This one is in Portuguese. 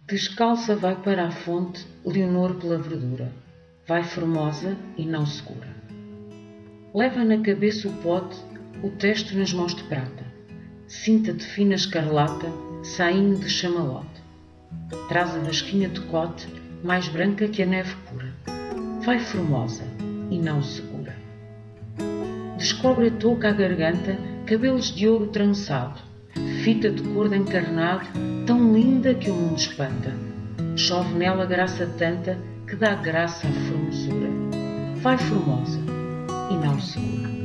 Descalça vai para a fonte Leonor pela verdura, vai formosa e não segura. Leva na cabeça o pote, o testo nas mãos de prata, cinta de fina escarlata, sainho de chamalote. Traz a vasquinha de cote, mais branca que a neve pura, vai formosa e não segura. Descobre a touca à garganta, cabelos de ouro trançado, fita de cor de encarnado, tão linda que o mundo espanta. Chove nela graça tanta que dá graça à formosura. Vai formosa e não segura.